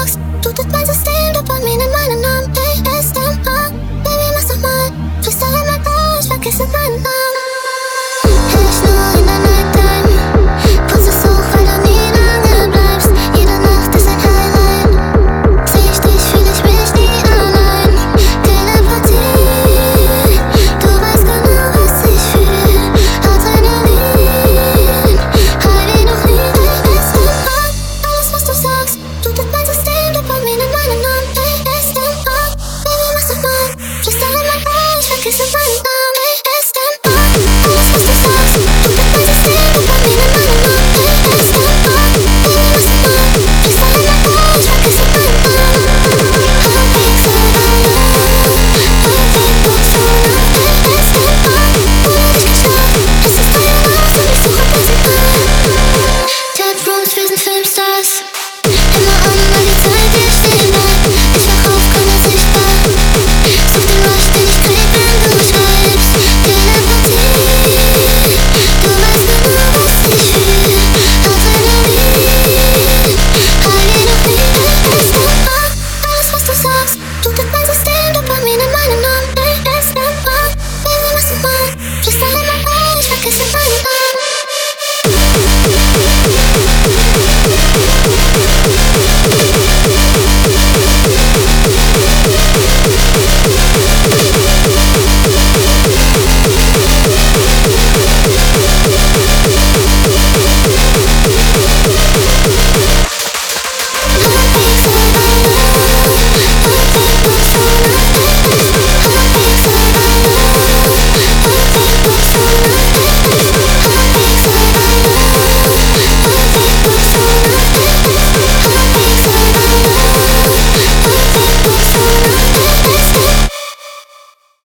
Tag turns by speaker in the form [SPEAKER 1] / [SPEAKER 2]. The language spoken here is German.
[SPEAKER 1] sagst, blutet mein System, Dopamin in meinen Namen. ASMR, Baby, mach's nochmal. Freestyle in mein Bauch, ich vergesse meinen Namen. Ich nur in der Nighttime, Puls ist hoch, weil du nie lange bleibst. Jede Nacht ist ein Highlight. Seh ich dich, fühl ich mich nie allein. Telepathie, du weißt genau, was ich fühl. Adrenalin, high wie noch nie. ASMR, alles was du sagst, blutet mein System, Dopamin in meinen Namen. ASMR, Baby, mach's nochmal. Freestyle in mein Bauch, ich vergesse meinen Namen. ASMR, alles was du sagst, blutet mein System, Dopamin in meinen Namen. ASMR, Baby, mach's nochmal. Freestyle in mein Bauch, ich vergesse meinen Namen. Heartbeat so Dead Rooms, wir sind Filmstars.